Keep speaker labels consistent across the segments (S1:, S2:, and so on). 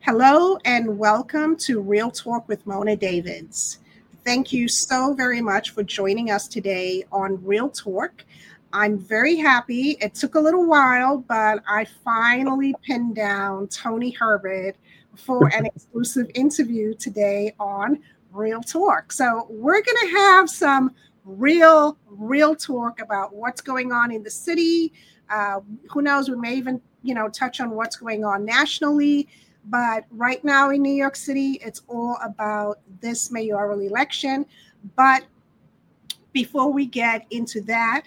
S1: Hello and welcome to Real Talk with Mona Davids. Thank you so very much for joining us today on Real Talk. I'm very happy. It took a little while, but I finally pinned down Tony Herbert for an exclusive interview today on Real Talk. So we're going to have some real talk about what's going on in the city. Who knows, we may even, touch on what's going on nationally. But right now in New York City, it's all about this mayoral election. But before we get into that,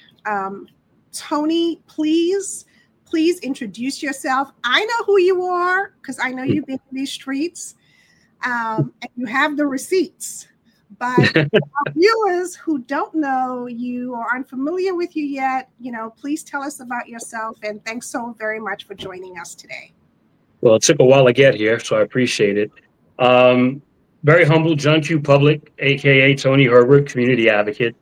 S1: Tony, please introduce yourself. I know who you are because I know you've been in these streets and you have the receipts. But our viewers who don't know you or aren't familiar with you yet, please tell us about yourself. And thanks so very much for joining us today.
S2: Well, it took a while to get here, so I appreciate it. Very humble, John Q. Public, aka Tony Herbert, community advocate.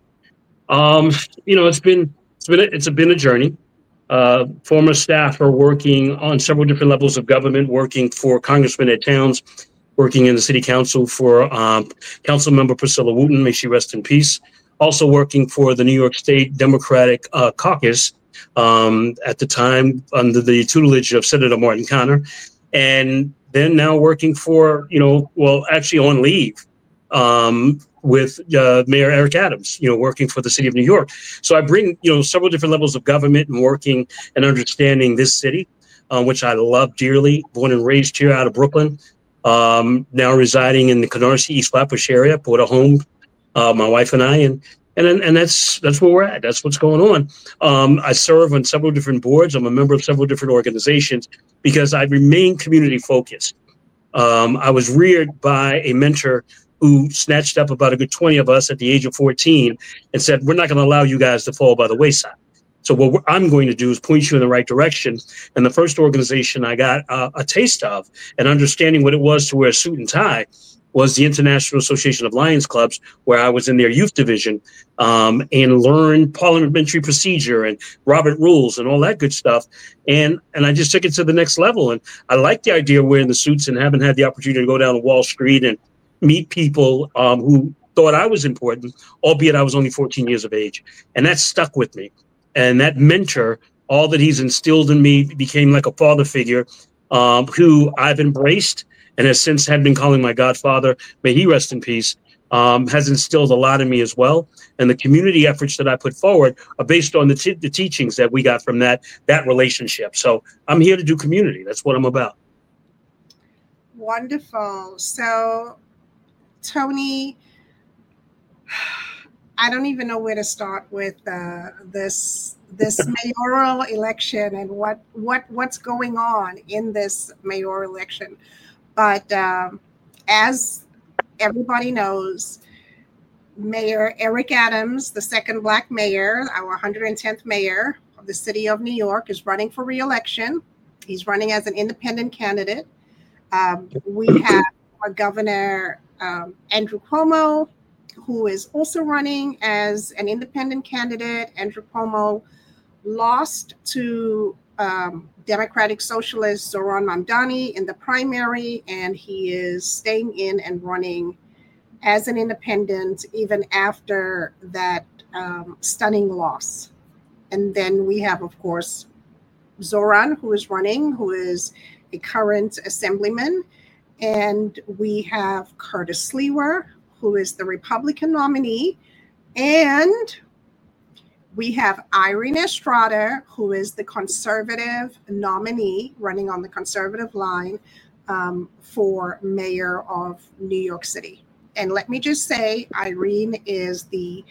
S2: It's been a journey. Former staffer working on several different levels of government, working for Congressman Ed Towns, working in the city council for Council Member Priscilla Wooten, may she rest in peace. Also working for the New York State Democratic Caucus at the time under the tutelage of Senator Martin Connor. And then now working for, actually on leave with Mayor Eric Adams, working for the city of New York. So I bring, several different levels of government and working and understanding this city, which I love dearly. Born and raised here out of Brooklyn, now residing in the Canarsie, East Flatbush area, bought a home, my wife and I, and that's where we're at. That's what's going on. I serve on several different boards. I'm a member of several different organizations because I remain community focused. I was reared by a mentor who snatched up about a good 20 of us at the age of 14 and said, we're not going to allow you guys to fall by the wayside. So what I'm going to do is point you in the right direction. And the first organization I got a taste of and understanding what it was to wear a suit and tie was the International Association of Lions Clubs, where I was in their youth division and learned parliamentary procedure and Robert rules and all that good stuff. And I just took it to the next level. And I like the idea of wearing the suits and having had the opportunity to go down to Wall Street and meet people who thought I was important, albeit I was only 14 years of age. And that stuck with me. And that mentor, all that he's instilled in me, became like a father figure who I've embraced and has since had been calling my godfather, may he rest in peace, has instilled a lot in me as well. And the community efforts that I put forward are based on the teachings that we got from that relationship. So I'm here to do community. That's what I'm about.
S1: Wonderful. So, Tony, I don't even know where to start with this mayoral election and what's going on in this mayoral election. But as everybody knows, Mayor Eric Adams, the second Black mayor, our 110th mayor of the city of New York, is running for re-election. He's running as an independent candidate. We have our governor, Andrew Cuomo, who is also running as an independent candidate. Andrew Cuomo lost to Democratic Socialist Zohran Mamdani in the primary, and he is staying in and running as an independent even after that stunning loss. And then we have, of course, Zohran, who is running, who is a current assemblyman. And we have Curtis Sliwa, who is the Republican nominee. And we have Irene Estrada, who is the conservative nominee running on the conservative line for mayor of New York City. And let me just say, Irene is the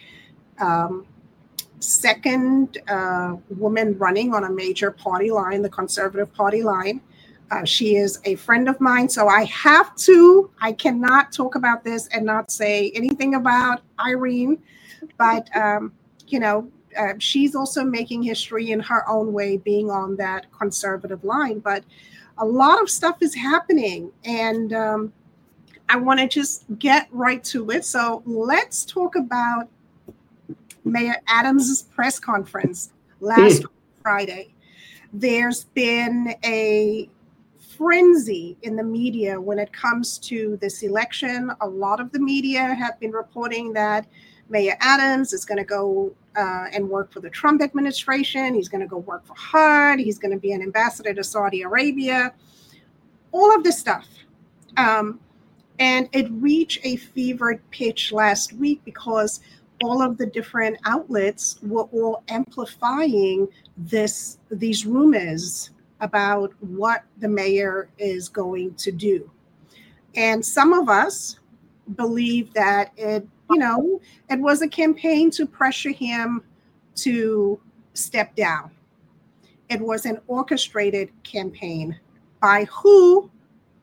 S1: second woman running on a major party line, the conservative party line. She is a friend of mine, so I cannot talk about this and not say anything about Irene, but she's also making history in her own way, being on that conservative line. But a lot of stuff is happening, and I want to just get right to it. So let's talk about Mayor Adams' press conference last Friday. There's been a frenzy in the media when it comes to this election. A lot of the media have been reporting that Mayor Adams is going to go and work for the Trump administration. He's going to go work for HUD. He's going to be an ambassador to Saudi Arabia. All of this stuff. And it reached a fevered pitch last week because all of the different outlets were all amplifying these rumors about what the mayor is going to do. And some of us believe that it was a campaign to pressure him to step down. It was an orchestrated campaign. By who?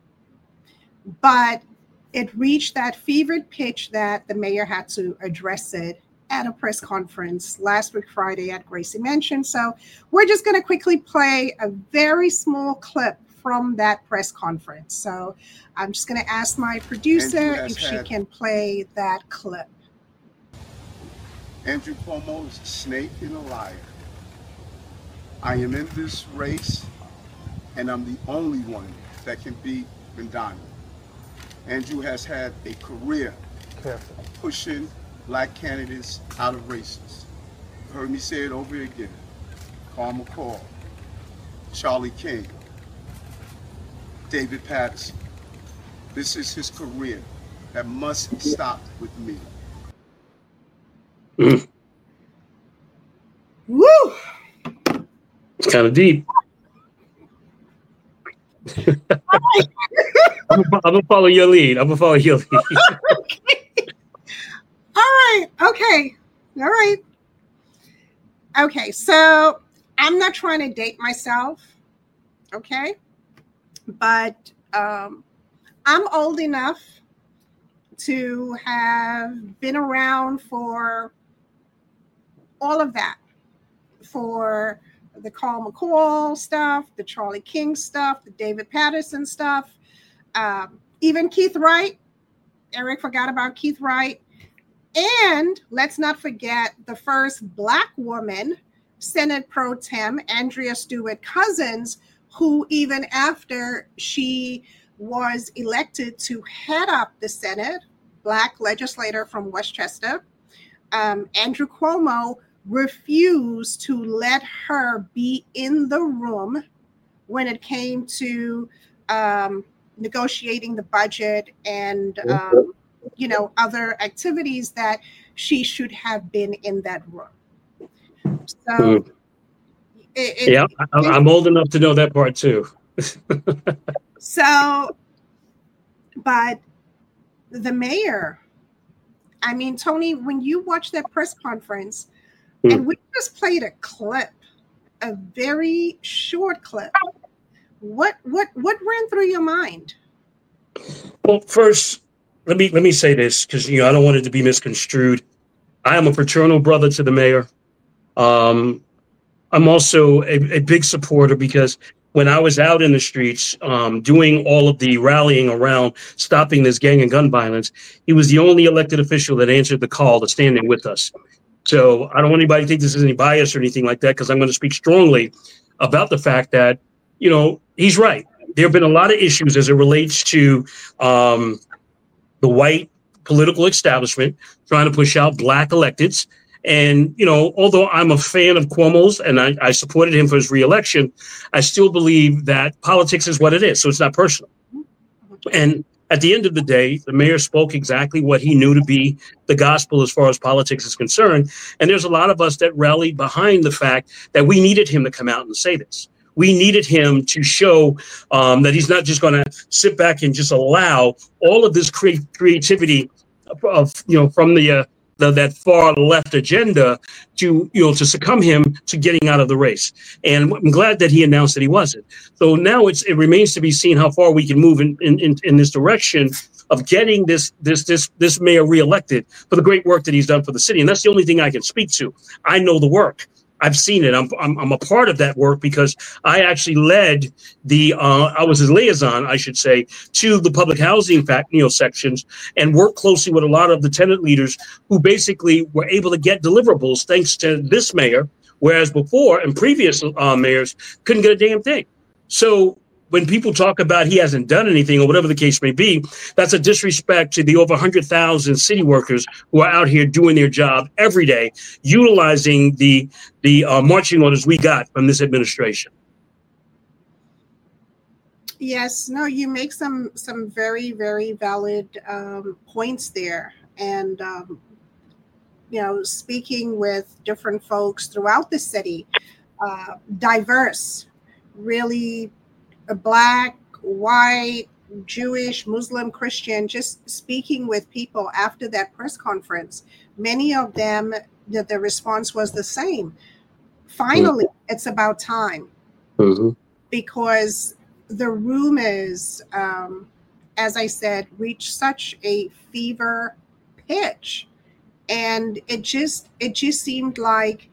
S1: But it reached that fevered pitch that the mayor had to address it at a press conference last week, Friday, at Gracie Mansion. So we're just going to quickly play a very small clip from that press conference. So I'm just going to ask my producer if she can play that clip.
S3: Andrew Cuomo is a snake and a liar. I am in this race, and I'm the only one that can beat Vendana. Andrew has had a career pushing black candidates out of races. You've heard me say it over again. Carl McCall, Charlie King, David Patterson. This is his career that must stop with me.
S1: Woo!
S2: It's kind of deep. I'm gonna follow your lead. Okay. All right. Okay. So I'm not trying to date myself. Okay. But I'm old enough to have been around for all of that, for the Carl McCall stuff, the Charlie King stuff, the David Patterson stuff, even Keith Wright. Eric forgot about Keith Wright. And let's not forget the first Black woman, Senate Pro Tem, Andrea Stewart Cousins, who even after she was elected to head up the Senate, Black legislator from Westchester, Andrew Cuomo refused to let her be in the room when it came to negotiating the budget and other activities that she should have been in that room. So I'm old enough to know that part too.
S1: So, but the mayor, I mean, Tony, when you watch that press conference, and we just played a clip, a very short clip, what ran through your mind?
S2: Well, first, let me say this, because I don't want it to be misconstrued. I am a fraternal brother to the mayor. I'm also a big supporter because when I was out in the streets doing all of the rallying around stopping this gang and gun violence, he was the only elected official that answered the call to stand in with us. So I don't want anybody to think this is any bias or anything like that, because I'm going to speak strongly about the fact that, he's right. There have been a lot of issues as it relates to the white political establishment trying to push out Black electeds. And, although I'm a fan of Cuomo's and I supported him for his reelection, I still believe that politics is what it is. So it's not personal. And at the end of the day, the mayor spoke exactly what he knew to be the gospel as far as politics is concerned. And there's a lot of us that rallied behind the fact that we needed him to come out and say this. We needed him to show that he's not just going to sit back and just allow all of this creativity of, from that far left agenda to succumb him to getting out of the race. And I'm glad that he announced that he wasn't. So now it remains to be seen how far we can move in this direction of getting this mayor reelected for the great work that he's done for the city. And that's the only thing I can speak to. I know the work. I've seen it. I'm a part of that work because I actually led I was his liaison, I should say, to the public housing sections and worked closely with a lot of the tenant leaders who basically were able to get deliverables thanks to this mayor, whereas before and previous mayors couldn't get a damn thing. So when people talk about he hasn't done anything or whatever the case may be, that's a disrespect to the over 100,000 city workers who are out here doing their job every day, utilizing the marching orders we got from this administration.
S1: Yes, no, you make some very, very valid points there. And, speaking with different folks throughout the city, diverse, really Black, white, Jewish, Muslim, Christian, just speaking with people after that press conference, many of them, the response was the same. Finally, it's about time. Because the rumors, as I said, reached such a fever pitch. And it just seemed like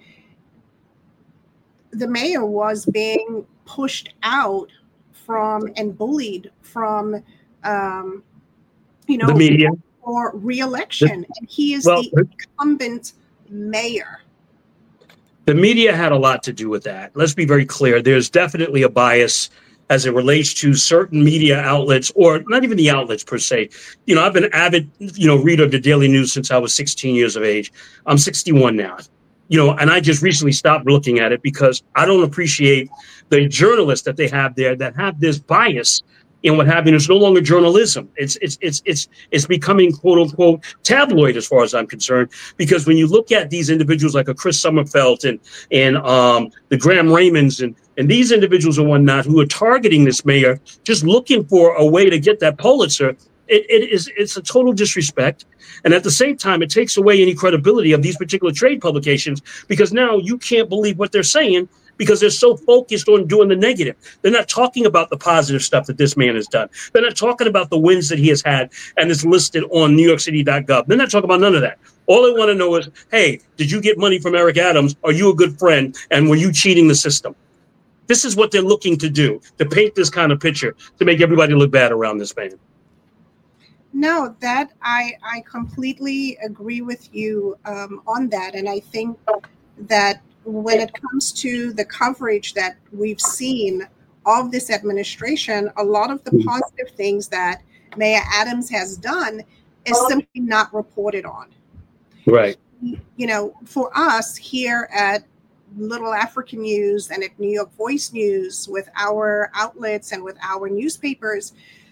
S1: the mayor was being pushed out from and bullied from, the
S2: media
S1: for re-election. And he is the incumbent mayor.
S2: The media had a lot to do with that. Let's be very clear. There's definitely a bias as it relates to certain media outlets, or not even the outlets per se. I've been an avid, reader of the Daily News since I was 16 years of age. I'm 61 now. And I just recently stopped looking at it because I don't appreciate the journalists that they have there that have this bias in what have you. It's no longer journalism. It's becoming quote unquote tabloid as far as I'm concerned. Because when you look at these individuals like a Chris Sommerfeld and the Graham Raymonds and these individuals and whatnot who are targeting this mayor, just looking for a way to get that Pulitzer, it's a total disrespect. And at the same time, it takes away any credibility of these particular trade publications, because now you can't believe what they're saying because they're so focused on doing the negative. They're not talking about the positive stuff that this man has done. They're not talking about the wins that he has had and is listed on NewYorkCity.gov. They're not talking about none of that. All they want to know is, hey, did you get money from Eric Adams? Are you a good friend? And were you cheating the system? This is what they're looking to do, to paint this kind of picture, to make everybody look bad around this man.
S1: No, that I completely agree with you on that. And I think that when it comes to the coverage that we've seen of this administration, a lot of the positive things that Mayor Adams has done is simply not reported on.
S2: Right.
S1: For us here at Little African News and at New York Voice News, with our outlets and with our newspapers,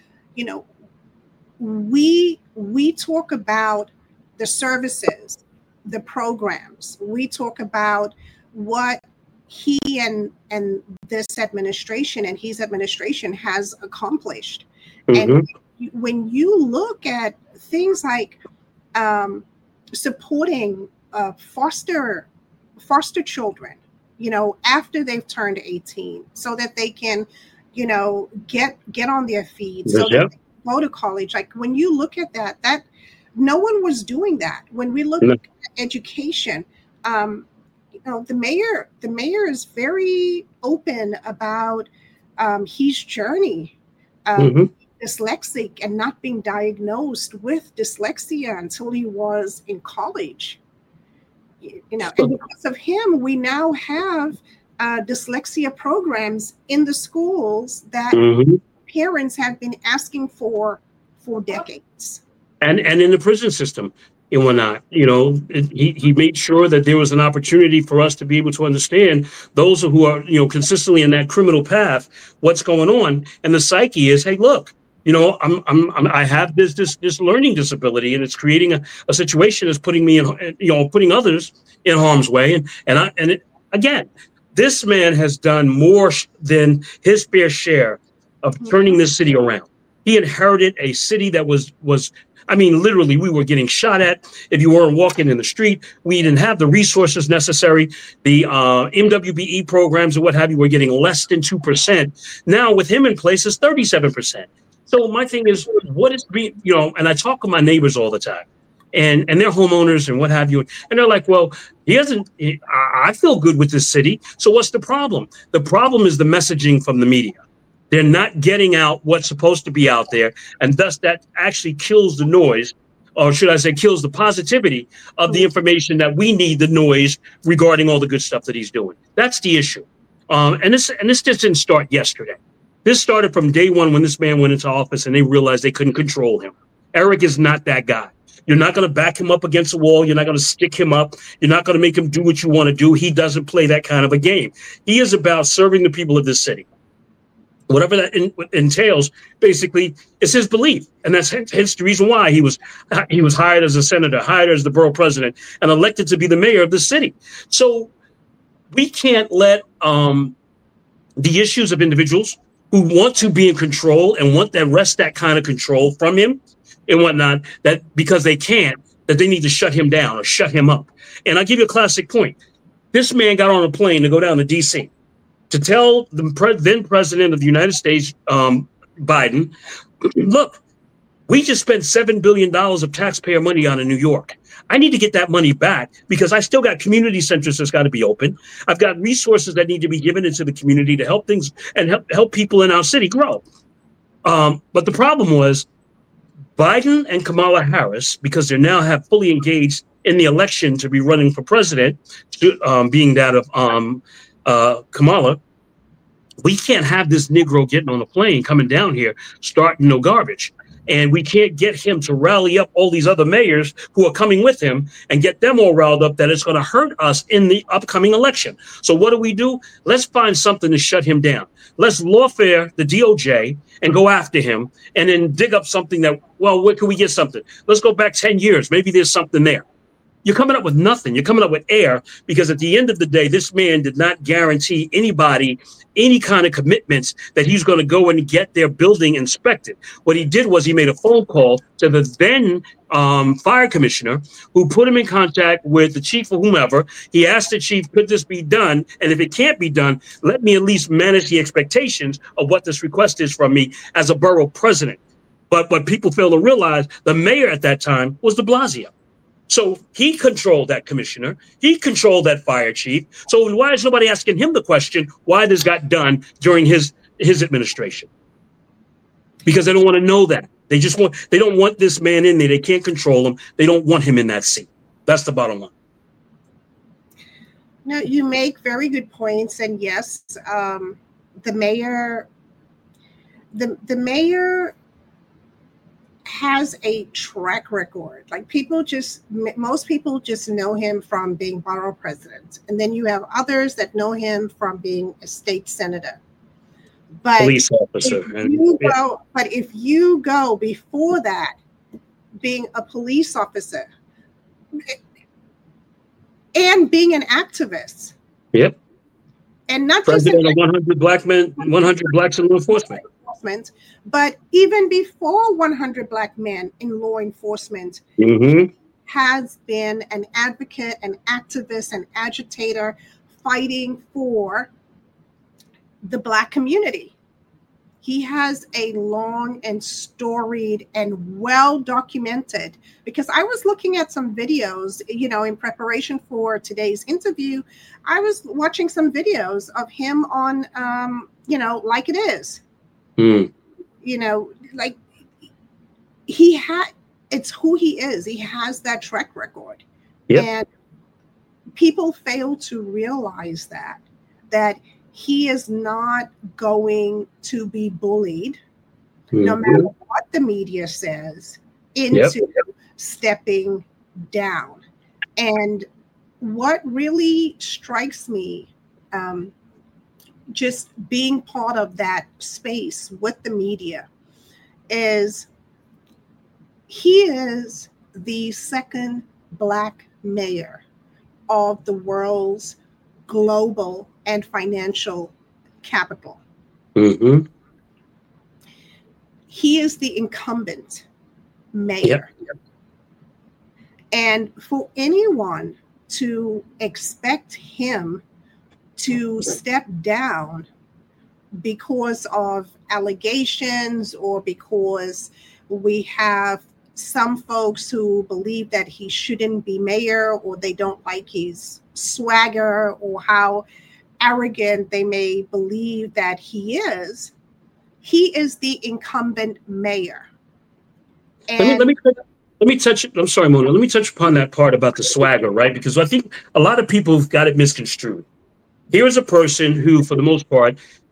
S1: we talk about the services, the programs. We talk about what he and this administration and his administration has accomplished. And when you look at things like supporting foster children, after they've turned 18, so that they can, get on their feet, so that they can go to college. Like when you look at that no one was doing that. When we look at education, the mayor is very open about his journey, dyslexic and not being diagnosed with dyslexia until he was in college. And because of him, we now have dyslexia programs in the schools that parents have been asking for decades. And
S2: in the prison system and whatnot, he made sure that there was an opportunity for us to be able to understand those who are, consistently in that criminal path, what's going on. And the psyche is, hey, look, I have this learning disability, and it's creating a situation that's putting me in, putting others in harm's way. Again, this man has done more than his fair share of turning this city around. He inherited a city that was literally, we were getting shot at if you weren't walking in the street. We didn't have the resources necessary. The MWBE programs and what have you were getting less than 2%. Now with him in place, it's 37%. So my thing is, what is being, and I talk to my neighbors all the time, and they're homeowners and what have you, and they're like, well, I feel good with this city. So what's the problem? The problem is the messaging from the media. They're not getting out what's supposed to be out there, and thus that actually kills the noise, or should I say kills the positivity of the information that we need, the noise regarding all the good stuff that he's doing. That's the issue. And this just didn't start yesterday. This started from day one when this man went into office and they realized they couldn't control him. Eric is not that guy. You're not going to back him up against the wall. You're not going to stick him up. You're not going to make him do what you want to do. He doesn't play that kind of a game. He is about serving the people of this city. Whatever that entails, basically, is his belief. And that's hence the reason why he was hired as a senator, hired as the borough president, and elected to be the mayor of the city. So we can't let the issues of individuals who want to be in control and want to wrest that kind of control from him and whatnot, that because they can't, that they need to shut him down or shut him up. And I'll give you a classic point. This man got on a plane to go down to D.C. to tell the then president of the United States, Biden, look, we just spent $7 billion of taxpayer money out in New York. I need to get that money back because I still got community centers that's got to be open. I've got resources that need to be given into the community to help things and help people in our city grow. But the problem was Biden and Kamala Harris, because they now have fully engaged in the election to be running for president, being that of Kamala, we can't have this Negro getting on a plane, coming down here, starting no garbage. And we can't get him to rally up all these other mayors who are coming with him and get them all riled up that it's going to hurt us in the upcoming election. So what do? Let's find something to shut him down. Let's lawfare the DOJ and go after him and then dig up something that, well, where can we get something? Let's go back 10 years. Maybe there's something there. You're coming up with nothing. You're coming up with air because at the end of the day, this man did not guarantee anybody any kind of commitments that he's going to go and get their building inspected. What he did was he made a phone call to the then fire commissioner who put him in contact with the chief or whomever. He asked the chief, could this be done? And if it can't be done, let me at least manage the expectations of what this request is from me as a borough president. But what people fail to realize, the mayor at that time was de Blasio. So he controlled that commissioner. He controlled that fire chief. So why is nobody asking him the question why this got done during his administration? Because they don't want to know that. They don't want this man in there. They can't control him. They don't want him in that seat. That's the bottom line.
S1: No, you make very good points. And yes, the mayor has a track record. Like most people just know him from being borough president. And then you have others that know him from being a state senator. But
S2: police officer.
S1: If you go before that, being a police officer and being an activist.
S2: Yep.
S1: And not
S2: president
S1: just
S2: of 100 black men, 100 blacks in law enforcement.
S1: But even before 100 black men in law enforcement, has been an advocate, an activist, an agitator fighting for the black community. He has a long and storied and well documented, because I was looking at some videos, in preparation for today's interview. I was watching some videos of him on, Like It Is. Like it's who he is. He has that track record. Yep. And people fail to realize that he is not going to be bullied, no matter what the media says, into stepping down. And what really strikes me, just being part of that space with the media, is he is the second black mayor of the world's global and financial capital. He is the incumbent mayor. Yep. And for anyone to expect him to step down because of allegations, or because we have some folks who believe that he shouldn't be mayor, or they don't like his swagger, or how arrogant they may believe that he is the incumbent mayor. And
S2: let me touch. I'm sorry, Mona. Let me touch upon that part about the swagger, right? Because I think a lot of people have got it misconstrued. Here is a person who, for the most part,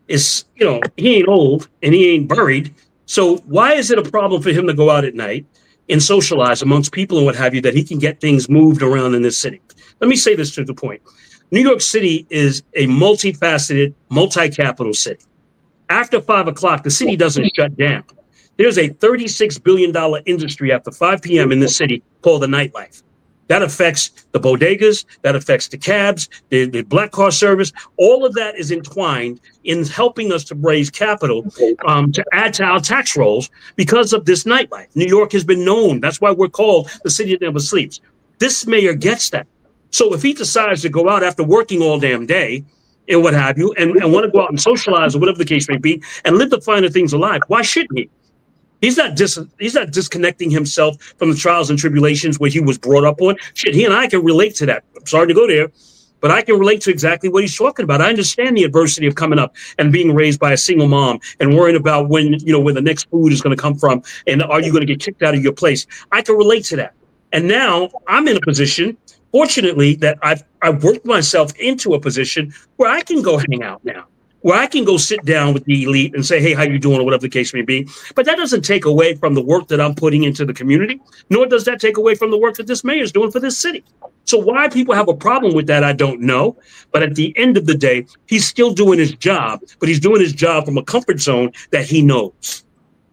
S2: is, he ain't old and he ain't buried. So why is it a problem for him to go out at night and socialize amongst people and what have you, that he can get things moved around in this city? Let me say this to the point. New York City is a multifaceted, multi-capital city. After 5 o'clock, the city doesn't shut down. There's a $36 billion industry after 5 p.m. in this city called the nightlife. That affects the bodegas, that affects the cabs, the black car service. All of that is entwined in helping us to raise capital to add to our tax rolls because of this nightlife. New York has been known. That's why we're called the city that never sleeps. This mayor gets that. So if he decides to go out after working all damn day and what have you, and want to go out and socialize or whatever the case may be, and live the finer things of life, why shouldn't he? He's not disconnecting himself from the trials and tribulations where he was brought up on. Shit, he and I can relate to that. I'm sorry to go there, but I can relate to exactly what he's talking about. I understand the adversity of coming up and being raised by a single mom and worrying about when the next food is going to come from and are you going to get kicked out of your place. I can relate to that. And now I'm in a position, fortunately, that I've worked myself into a position where I can go hang out now, where I can go sit down with the elite and say, hey, how you doing, or whatever the case may be. But that doesn't take away from the work that I'm putting into the community, nor does that take away from the work that this mayor is doing for this city. So why people have a problem with that, I don't know. But at the end of the day, he's still doing his job, but he's doing his job from a comfort zone that he knows.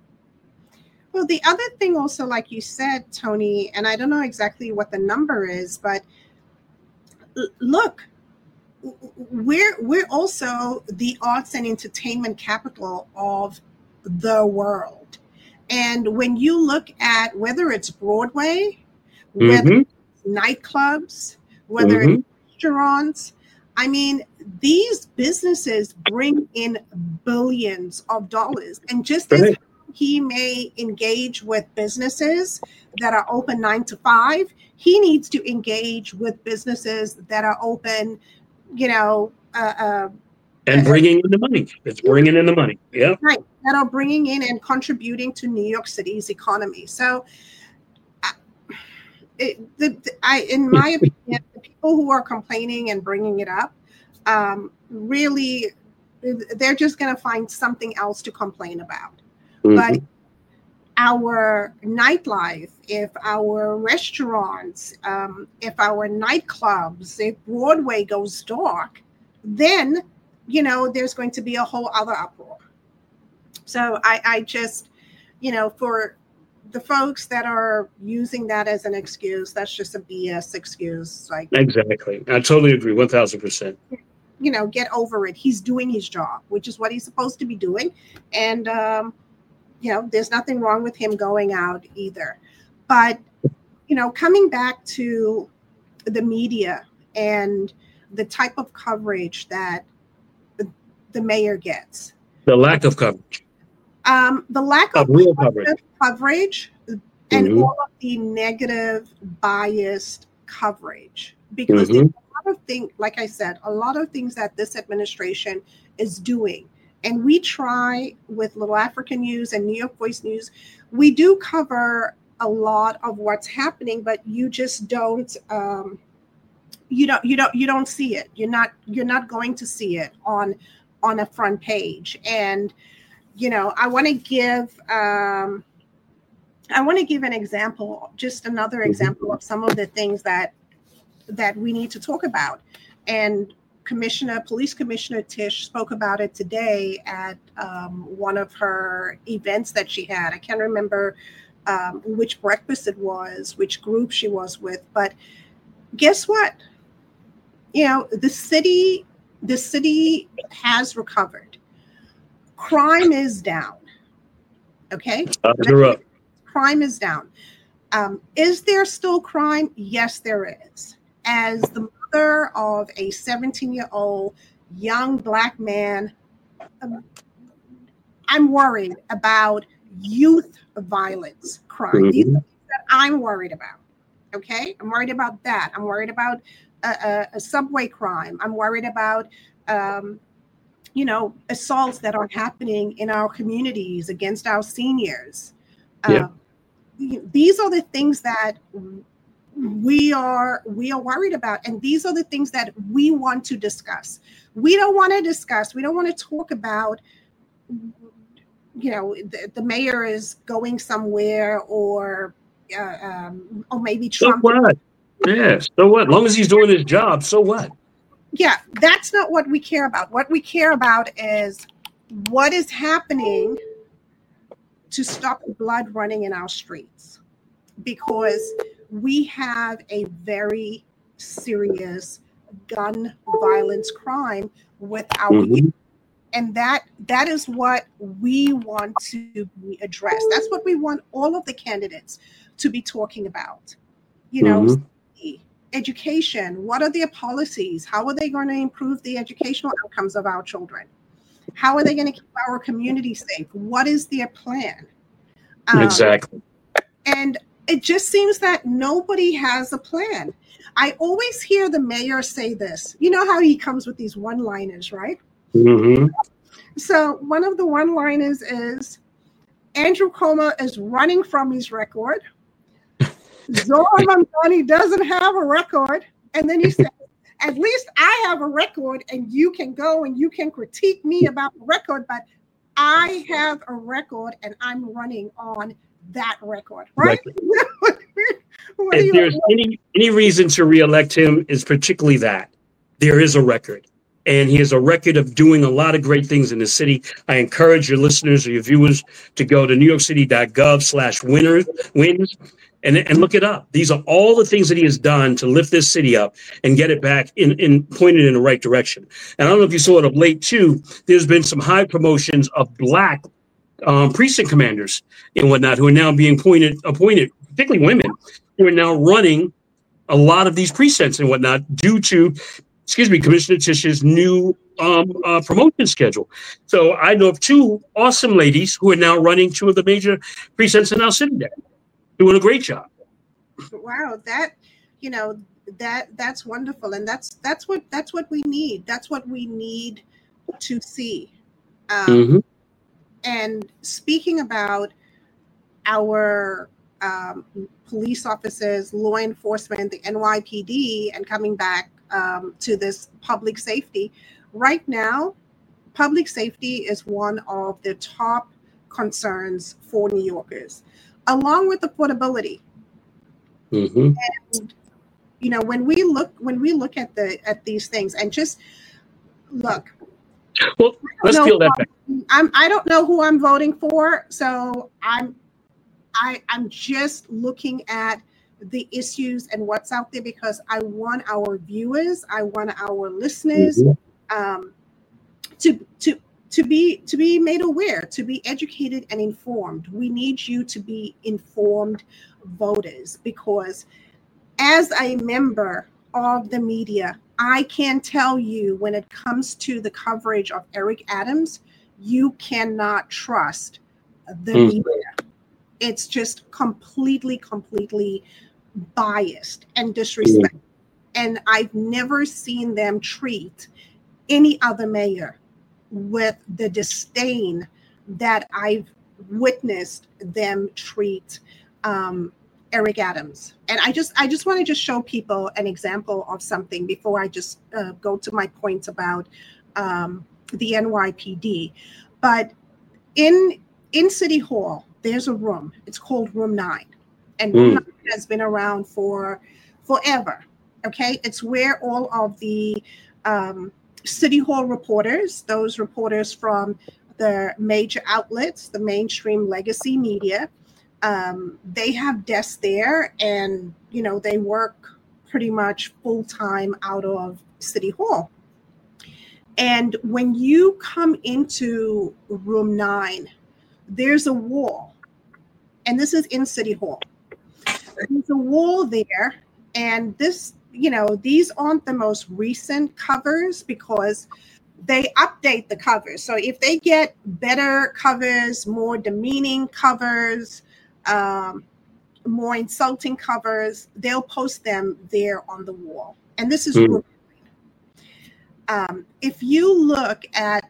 S1: Well, the other thing also, like you said, Tony, and I don't know exactly what the number is, but look, we're also the arts and entertainment capital of the world. And when you look at whether it's Broadway, whether it's nightclubs, whether it's restaurants, I mean, these businesses bring in billions of dollars. And just as he may engage with businesses that are open 9 to 5, he needs to engage with businesses that are open, and
S2: bringing in the money. It's bringing in the money. Yeah.
S1: Right. That are bringing in and contributing to New York City's economy. So in my opinion, the people who are complaining and bringing it up, really, they're just going to find something else to complain about. But our nightlife, if our restaurants, if our nightclubs, if Broadway goes dark, then, there's going to be a whole other uproar. So I just, for the folks that are using that as an excuse, that's just a BS excuse.
S2: Exactly. I totally agree. 1,000%.
S1: Get over it. He's doing his job, which is what he's supposed to be doing. And, there's nothing wrong with him going out either. But, coming back to the media and the type of coverage that the mayor gets.
S2: The lack of coverage.
S1: The lack of
S2: real
S1: coverage and all of the negative, biased coverage. Because there's a lot of things, like I said, a lot of things that this administration is doing. And we try with Little African News and New York Voice News, we do cover a lot of what's happening, but you just don't you don't see it. You're not going to see it on a front page. And I want to give an example, just another example of some of the things that we need to talk about. And Police Commissioner Tisch spoke about it today at one of her events that she had. I can't remember which breakfast it was, which group she was with, but guess what? The city has recovered. Crime is down. Okay? Crime is down. Is there still crime? Yes, there is. As the mother of a 17-year-old young Black man, I'm worried about youth violence crime. These are things that I'm worried about. Okay? I'm worried about that. I'm worried about a subway crime. I'm worried about, assaults that are happening in our communities against our seniors. These are the things that we are worried about. And these are the things that we want to discuss. We don't want to talk about, the mayor is going somewhere, or maybe Trump.
S2: So what? Yeah, so what? As long as he's doing his job, so what?
S1: Yeah, that's not what we care about. What we care about is what is happening to stop the blood running in our streets, because we have a very serious gun violence crime with our youth. And that is what we want to be addressed. That's what we want all of the candidates to be talking about. Education. What are their policies? How are they going to improve the educational outcomes of our children? How are they going to keep our community safe? What is their plan?
S2: Exactly.
S1: And it just seems that nobody has a plan. I always hear the mayor say this. You know how he comes with these one-liners, right?
S2: Mm-hmm.
S1: So one of the one-liners is, Andrew Cuomo is running from his record. Zohran Mamdani doesn't have a record. And then he says, at least I have a record, and you can go and you can critique me about the record, but I have a record and I'm running on that record, right?
S2: If there's any reason to reelect him, is particularly that there is a record, and he has a record of doing a lot of great things in the city. I encourage your listeners or your viewers to go to newyorkcity.gov/wins and look it up. These are all the things that he has done to lift this city up and get it back in pointed in the right direction. And I don't know if you saw it of late too, there's been some high promotions of Black precinct commanders and whatnot who are now being appointed, particularly women, who are now running a lot of these precincts and whatnot due to, Commissioner Tish's new promotion schedule. So I know of two awesome ladies who are now running two of the major precincts in our city there, doing a great job.
S1: Wow, that's wonderful, and that's what we need. That's what we need to see. And speaking about our police officers, law enforcement, the NYPD, and coming back to this public safety, right now, public safety is one of the top concerns for New Yorkers, along with affordability. And when we look at these things, and just look.
S2: Well, let's peel that back.
S1: I don't know who I'm voting for, so I'm just looking at the issues and what's out there, because I want our viewers, I want our listeners to be made aware, to be educated and informed. We need you to be informed voters, because as a member of the media, I can tell you, when it comes to the coverage of Eric Adams, you cannot trust the media. It's just completely biased and disrespectful. And I've never seen them treat any other mayor with the disdain that I've witnessed them treat Eric Adams. And I just want to just show people an example of something before I just go to my points about the NYPD. But in City Hall, there's a room. It's called Room 9. And Room 9 has been around for forever. Okay? It's where all of the City Hall reporters, those reporters from the major outlets, the mainstream legacy media, they have desks there, and they work pretty much full time out of City Hall. And when you come into Room 9, there's a wall, and this is in City Hall. There's a wall there, and this, these aren't the most recent covers, because they update the covers. So if they get better covers, more demeaning covers, more insulting covers, they'll post them there on the wall. And this is if you look at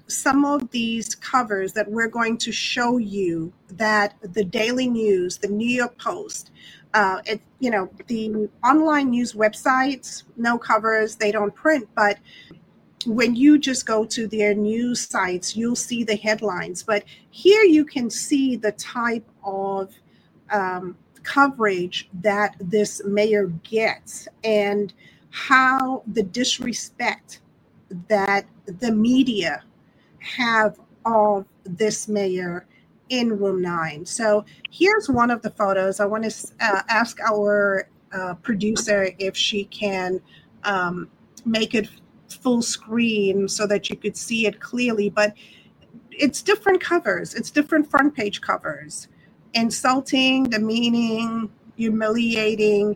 S1: some of these covers that we're going to show you that the Daily News, the New York Post, the online news websites, no covers, they don't print, but when you just go to their news sites, you'll see the headlines. But here you can see the type of coverage that this mayor gets and how the disrespect that the media have of this mayor in Room 9. So here's one of the photos. I want to ask our producer if she can make it full screen so that you could see it clearly. But it's different covers. It's different front page covers. Insulting, demeaning, humiliating,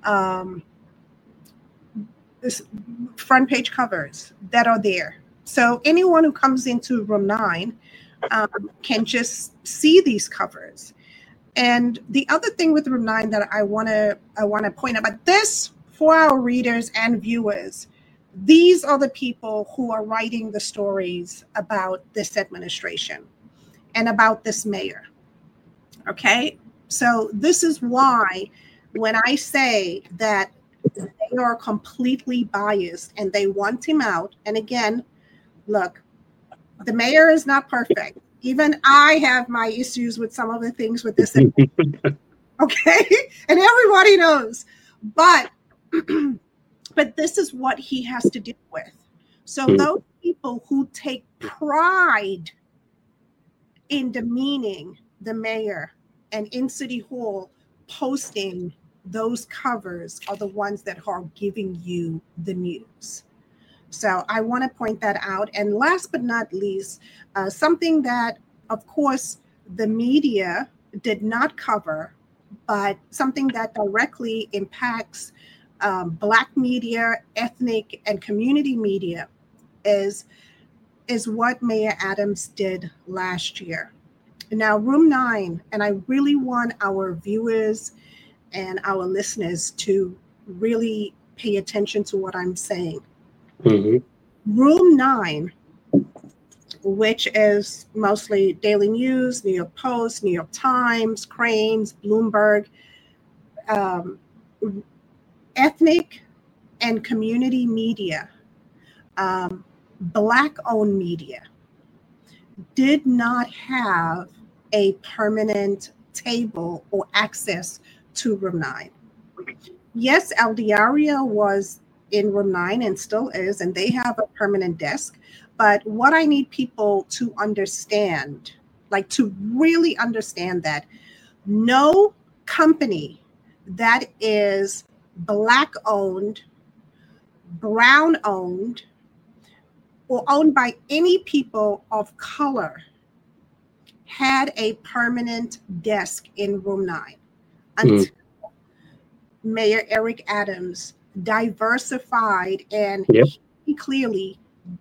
S1: this front page covers that are there. So anyone who comes into Room 9 can just see these covers. And the other thing with Room 9 that I want to point out, but this, for our readers and viewers, these are the people who are writing the stories about this administration and about this mayor. Okay? So this is why when I say that they are completely biased and they want him out, and again, look, the mayor is not perfect. Even I have my issues with some of the things with this. Okay? And everybody knows. But this is what he has to deal with. So those people who take pride in demeaning the mayor and in City Hall posting those covers are the ones that are giving you the news. So I want to point that out. And last but not least, something that, of course, the media did not cover, but something that directly impacts Black media, ethnic, and community media is what Mayor Adams did last year. Now, Room 9, and I really want our viewers and our listeners to really pay attention to what I'm saying. Mm-hmm. Room 9, which is mostly Daily News, New York Post, New York Times, Crain's, Bloomberg, ethnic and community media, Black-owned media, did not have a permanent table or access to Room 9. Yes, El Diario was in Room 9 and still is, and they have a permanent desk. But what I need people to understand, like to really understand, that no company that is Black-owned, Brown-owned, or owned by any people of color had a permanent desk in Room 9 until Mayor Eric Adams diversified and he clearly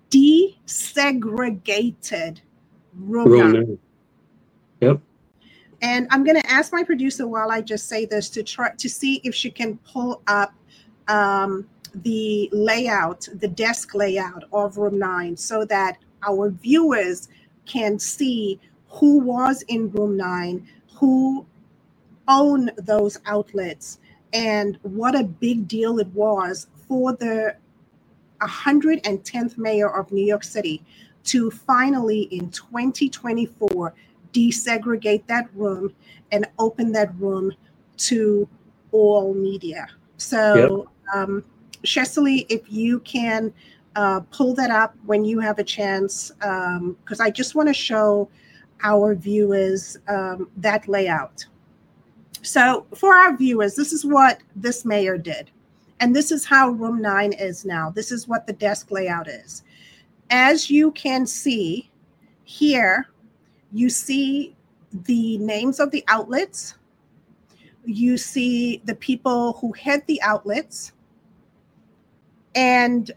S1: desegregated Room 9.
S2: Yep.
S1: And I'm going to ask my producer while I just say this to try to see if she can pull up the layout, the desk layout of Room 9, so that our viewers can see who was in Room 9, who owned those outlets, and what a big deal it was for the 110th mayor of New York City to finally, in 2024, desegregate that room and open that room to all media. So, Cheslie, if you can pull that up when you have a chance, because I just want to show our viewers that layout. So for our viewers, this is what this mayor did. And this is how Room 9 is now. This is what the desk layout is. As you can see here, you see the names of the outlets. You see the people who head the outlets. And,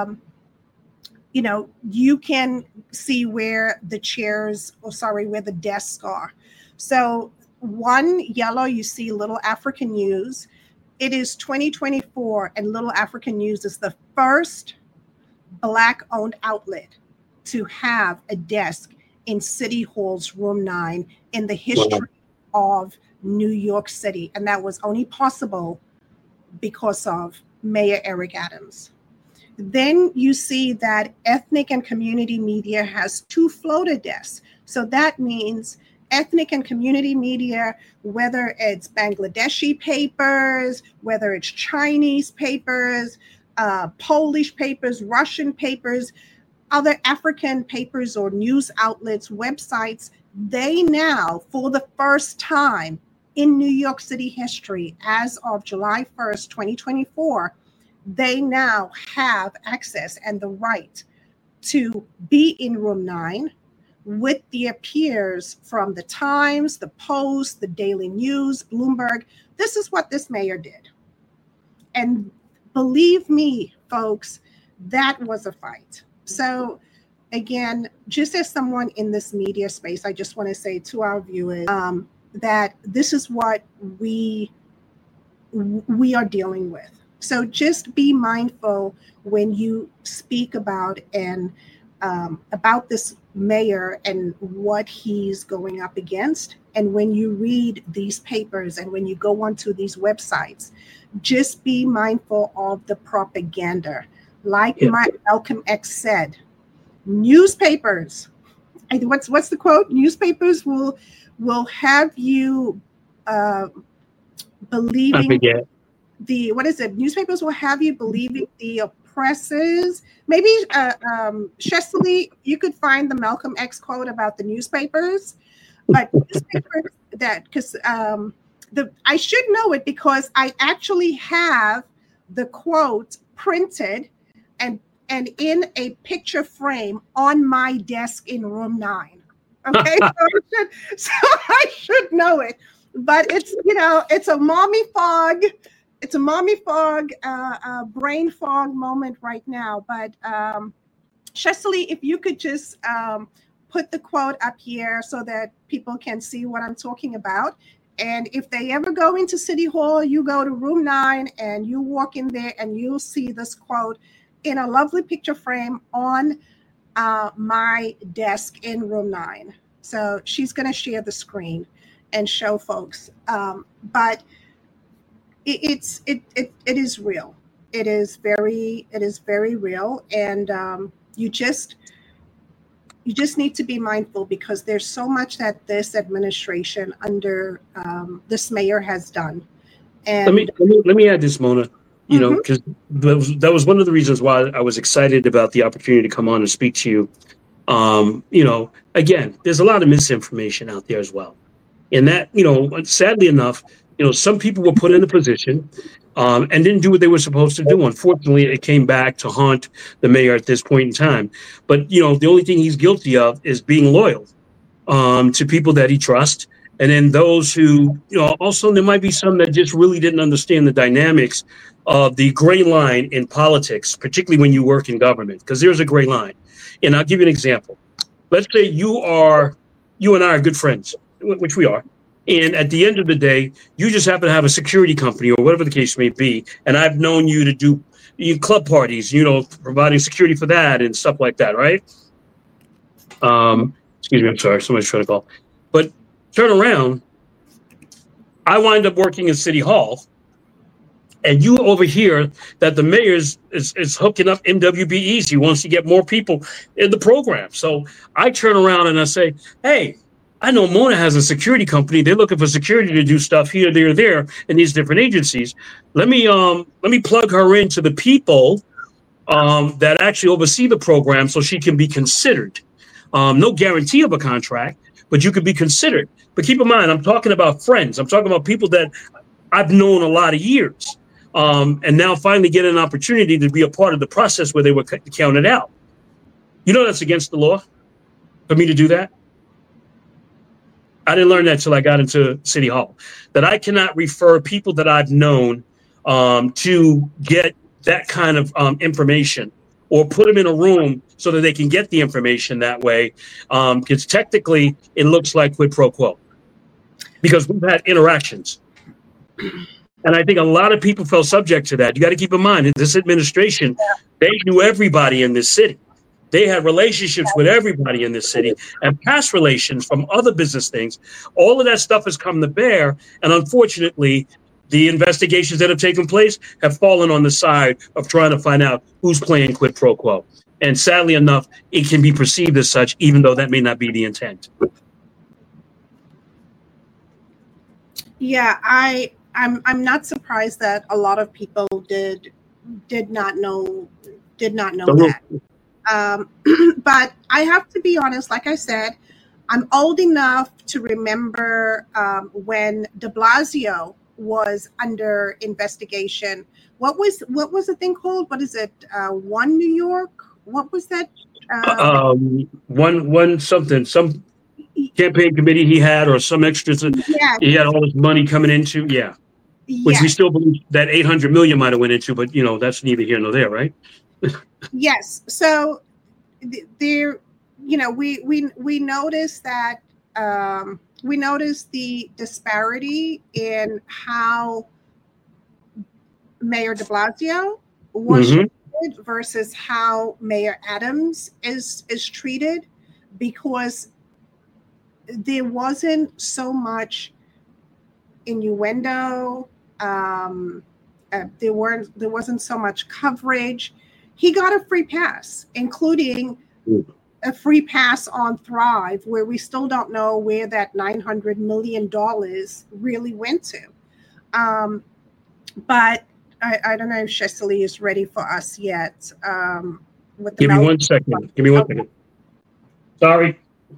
S1: you can see where the chairs, where the desks are. So one yellow, you see Little African News. It is 2024, and Little African News is the first Black-owned outlet to have a desk in City Hall's room 9 in the history of New York City. And that was only possible because of Mayor Eric Adams. Then you see that ethnic and community media has 2 floater desks. So that means ethnic and community media, whether it's Bangladeshi papers, whether it's Chinese papers, Polish papers, Russian papers, other African papers or news outlets, websites, they now, for the first time in New York City history, as of July 1st, 2024, they now have access and the right to be in room 9 with their peers from the Times, the Post, the Daily News, Bloomberg. This is what this mayor did. And believe me, folks, that was a fight. So again, just as someone in this media space, I just want to say to our viewers that this is what we are dealing with. So just be mindful when you speak about this mayor and what he's going up against. And when you read these papers and when you go onto these websites, just be mindful of the propaganda. Like Malcolm X said, newspapers, what's the quote? Newspapers will have you believing newspapers will have you believing the oppressors. Maybe Shesily, you could find the Malcolm X quote about the newspapers, but newspapers because I should know it because I actually have the quote printed and in a picture frame on my desk in room 9. Okay, so I should know it, but it's a mommy fog. It's a mommy fog, brain fog moment right now. But Shesily, if you could just put the quote up here so that people can see what I'm talking about. And if they ever go into City Hall, you go to room 9 and you walk in there and you'll see this quote in a lovely picture frame on my desk in room 9. So she's going to share the screen and show folks. But it is real. It is very real, and you just need to be mindful because there's so much that this administration under this mayor has done. And
S2: let me add this, Mona. You know, because that was one of the reasons why I was excited about the opportunity to come on and speak to you. You know, again, there's a lot of misinformation out there as well, and that, you know, sadly enough, you know, some people were put in a position and didn't do what they were supposed to do. Unfortunately, it came back to haunt the mayor at this point in time. But, you know, the only thing he's guilty of is being loyal to people that he trusts. And then those who, you know, also there might be some that just really didn't understand the dynamics of the gray line in politics, particularly when you work in government, because there's a gray line. And I'll give you an example. Let's say you and I are good friends, which we are. And at the end of the day, you just happen to have a security company or whatever the case may be. And I've known you to do club parties, you know, providing security for that and stuff like that, right? Excuse me, I'm sorry, somebody's trying to call. But turn around, I wind up working in City Hall, and you overhear that the mayor is hooking up MWBEs. He wants to get more people in the program. So I turn around and I say, hey, I know Mona has a security company. They're looking for security to do stuff here, there, in these different agencies. Let me plug her into the people that actually oversee the program so she can be considered. No guarantee of a contract, but you could be considered. But keep in mind, I'm talking about friends. I'm talking about people that I've known a lot of years, and now finally get an opportunity to be a part of the process where they were counted out. You know that's against the law for me to do that. I didn't learn that till I got into City Hall, that I cannot refer people that I've known to get that kind of information or put them in a room so that they can get the information that way. Because technically it looks like quid pro quo because we've had interactions. And I think a lot of people fell subject to that. You got to keep in mind, in this administration, they knew everybody in this city. They had relationships with everybody in the city and past relations from other business things. All of that stuff has come to bear. And unfortunately, the investigations that have taken place have fallen on the side of trying to find out who's playing quid pro quo. And sadly enough, it can be perceived as such, even though that may not be the intent.
S1: Yeah, I'm not surprised that a lot of people did not know that. But I have to be honest, like I said, I'm old enough to remember when de Blasio was under investigation. What was the thing called? What is it? One New York? What was that?
S2: One something, some campaign committee he had, or some extras.
S1: Yeah.
S2: He had all this money coming into, which we still believe that 800 million might have went into, but that's neither here nor there, right?
S1: Yes. So there, we noticed that we noticed the disparity in how Mayor de Blasio was treated versus how Mayor Adams is treated, because there wasn't so much innuendo. There wasn't so much coverage. He got a free pass, including a free pass on Thrive, where we still don't know where that $900 million really went to. But I don't know if Cecily is ready for us yet.
S2: Give me 1 second. Give me 1 second. Sorry.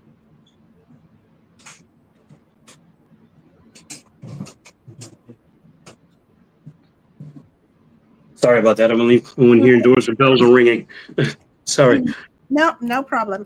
S2: Sorry about that. I'm only hearing doors and bells are ringing. Sorry.
S1: No problem.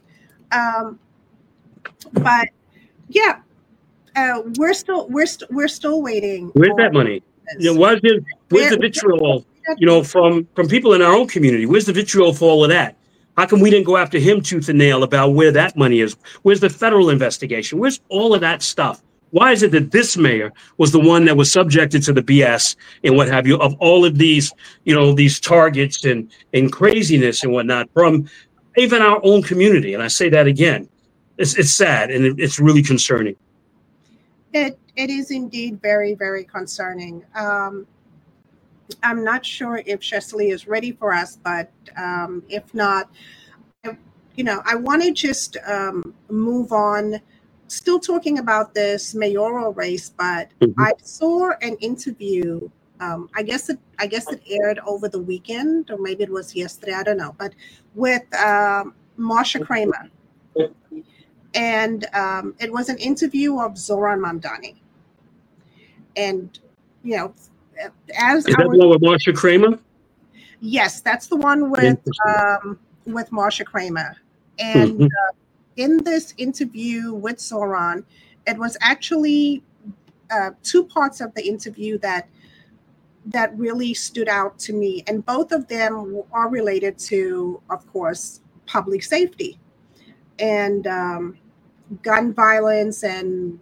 S1: But yeah, we're still waiting.
S2: Where's that money? Where's the vitriol? From people in our own community. Where's the vitriol for all of that? How come we didn't go after him tooth and nail about where that money is? Where's the federal investigation? Where's all of that stuff? Why is it that this mayor was the one that was subjected to the BS and what have you of all of these, these targets and craziness and whatnot from even our own community? And I say that again, it's sad and it's really concerning.
S1: It is indeed very, very concerning. I'm not sure if Cecily is ready for us, but if not, I want to just move on. Still talking about this mayoral race, but I saw an interview. I guess it aired over the weekend, or maybe it was yesterday. I don't know, but with Marsha Kramer, and it was an interview of Zoran Mamdani. And as
S2: is that one with Marsha Kramer?
S1: Yes, that's the one with Marsha Kramer, and. In this interview with Zoran, it was actually 2 parts of the interview that really stood out to me. And both of them are related to, of course, public safety and gun violence and,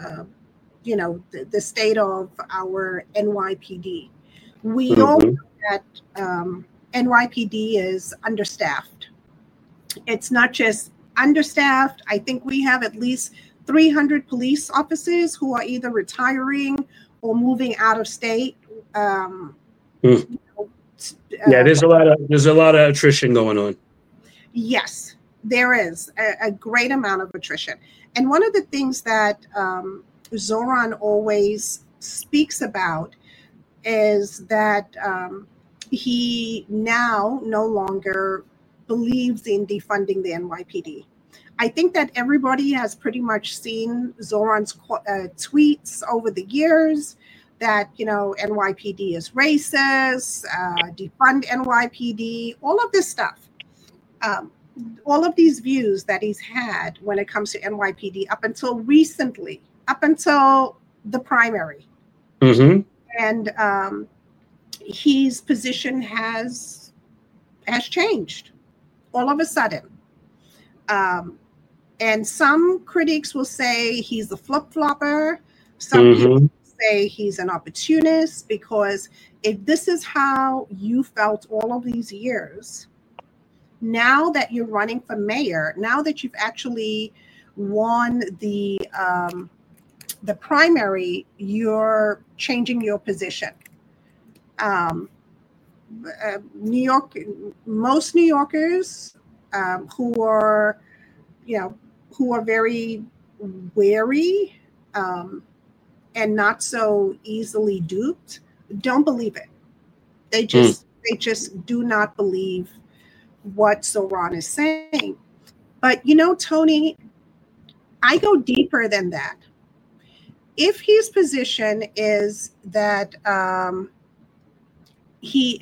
S1: the state of our NYPD. We all know that NYPD is understaffed. It's not just understaffed. I think we have at least 300 police officers who are either retiring or moving out of state.
S2: There's a lot of attrition going on.
S1: Yes, there is a great amount of attrition. And one of the things that Zoran always speaks about is that he now no longer believes in defunding the NYPD. I think that everybody has pretty much seen Zoran's tweets over the years that, NYPD is racist, defund NYPD, all of this stuff. All of these views that he's had when it comes to NYPD up until recently, up until the primary. And his position has changed all of a sudden. And some critics will say he's a flip-flopper. Some people say he's an opportunist, because if this is how you felt all of these years, now that you're running for mayor, now that you've actually won the primary, you're changing your position. New York, most New Yorkers who are, who are very wary and not so easily duped, don't believe it. They just do not believe what Zoran is saying. But Tony, I go deeper than that. If his position is that he's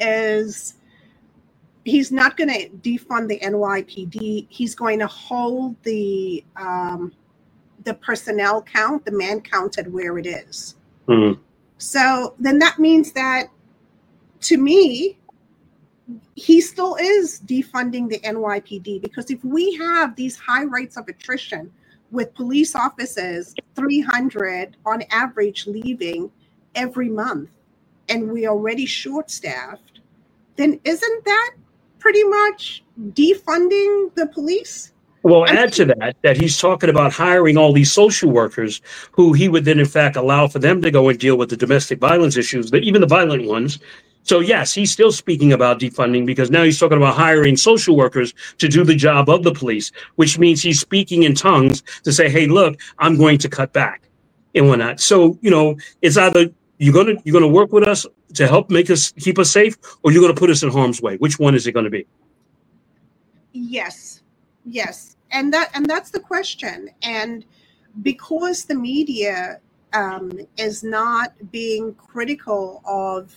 S1: not going to defund the NYPD, he's going to hold the personnel count, the man count at where it is.
S2: Mm-hmm.
S1: So then that means that, to me, he still is defunding the NYPD, because if we have these high rates of attrition with police officers, 300 on average leaving every month, and we're already short-staffed, then isn't that pretty much defunding the police?
S2: Well, add to that he's talking about hiring all these social workers who he would then, in fact, allow for them to go and deal with the domestic violence issues, but even the violent ones. So, yes, he's still speaking about defunding, because now he's talking about hiring social workers to do the job of the police, which means he's speaking in tongues to say, hey, look, I'm going to cut back and whatnot. So, it's either you're going to work with us to help keep us safe, or you're going to put us in harm's way. Which one is it going to be?
S1: Yes. And that's the question. And because the media is not being critical of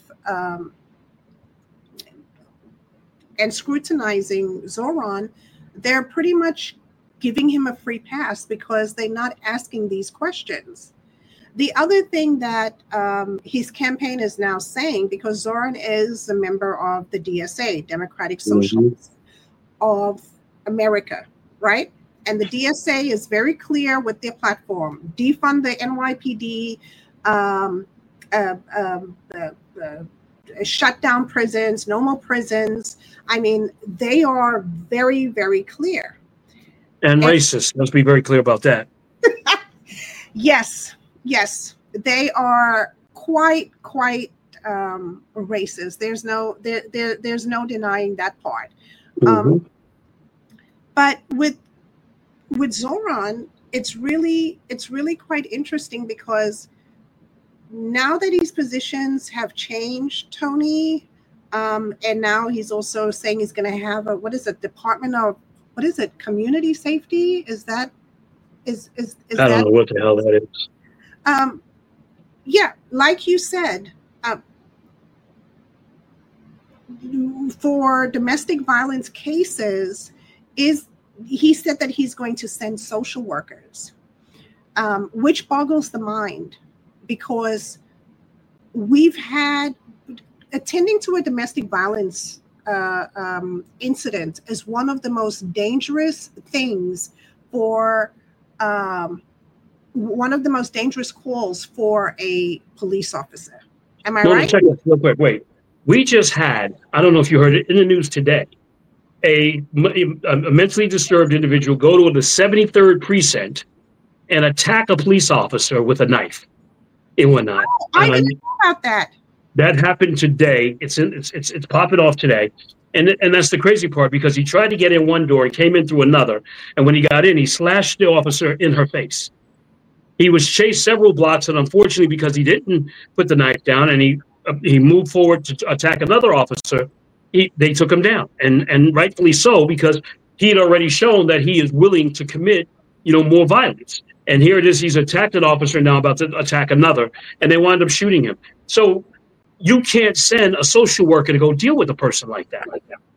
S1: and scrutinizing Zoran, they're pretty much giving him a free pass because they're not asking these questions. The other thing that his campaign is now saying, because Zoran is a member of the DSA, Democratic Socialists of America, right? And the DSA is very clear with their platform: defund the NYPD, shut down prisons, no more prisons. I mean, they are very, very clear.
S2: And racist. Let's be very clear about that.
S1: Yes, they are quite racist. There's no denying that part.
S2: Mm-hmm.
S1: But with Zoran, it's really quite interesting, because now that his positions have changed, Tony, and now he's also saying he's going to have Department of Community Safety? Is that? I
S2: don't know what the hell that is.
S1: Yeah, like you said, for domestic violence cases, he said that he's going to send social workers, which boggles the mind, because we've had attending to a domestic violence incident is one of the most dangerous things for one of the most dangerous calls for a police officer. Am I right?
S2: Check this real quick. Wait, we just had, I don't know if you heard it in the news today, a mentally disturbed individual go to the 73rd precinct and attack a police officer with a knife and whatnot.
S1: I didn't know about that.
S2: That happened today. It's popping off today. And that's the crazy part, because he tried to get in one door and came in through another. And when he got in, he slashed the officer in her face. He was chased several blocks, and unfortunately, because he didn't put the knife down and he moved forward to attack another officer, they took him down, and rightfully so, because he had already shown that he is willing to commit, more violence. And here it is, he's attacked an officer, now about to attack another, and they wind up shooting him. So you can't send a social worker to go deal with a person like that.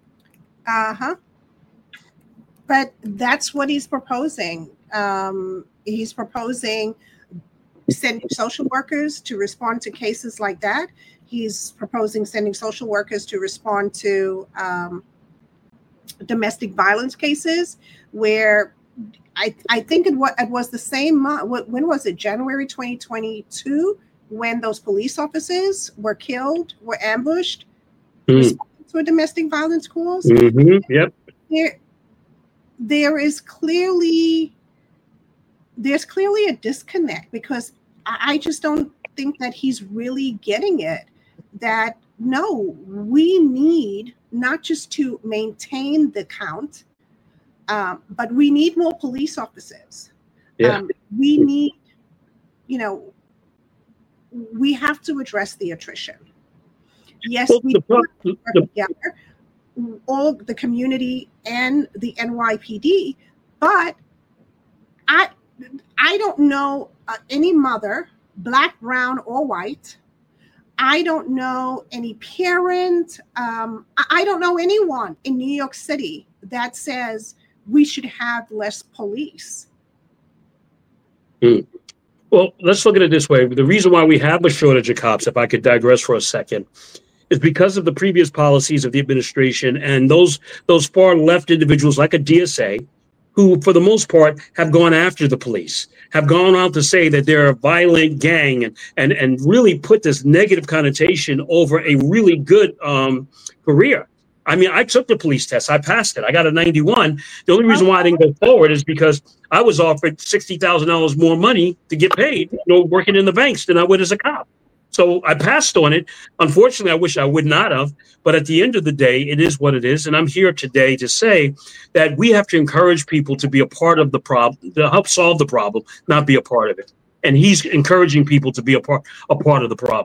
S1: But that's what he's proposing. He's proposing sending social workers to respond to cases like that. He's proposing sending social workers to respond to domestic violence cases, where I think it was the same month. When was it? January 2022, when those police officers were killed, were ambushed, responding to a domestic violence calls.
S2: Mm-hmm. Yep.
S1: there's clearly a disconnect, because I just don't think that he's really getting it, that no, we need not just to maintain the count, but we need more police officers. We need, we have to address the attrition. Yes, we work together, all the community and the NYPD, but I don't know any mother, Black, brown, or white. I don't know any parent. I don't know anyone in New York City that says we should have less police.
S2: Well, let's look at it this way. The reason why we have a shortage of cops, if I could digress for a second, is because of the previous policies of the administration and those far left individuals like a DSA, who for the most part have gone after the police, have gone out to say that they're a violent gang, and really put this negative connotation over a really good career. I mean, I took the police test. I passed it. I got a 91. The only reason why I didn't go forward is because I was offered $60,000 more money to get paid, working in the banks than I would as a cop. So I passed on it. Unfortunately, I wish I would not have. But at the end of the day, it is what it is. And I'm here today to say that we have to encourage people to be a part of the problem, to help solve the problem, not be a part of it. And he's encouraging people to be a part of the problem.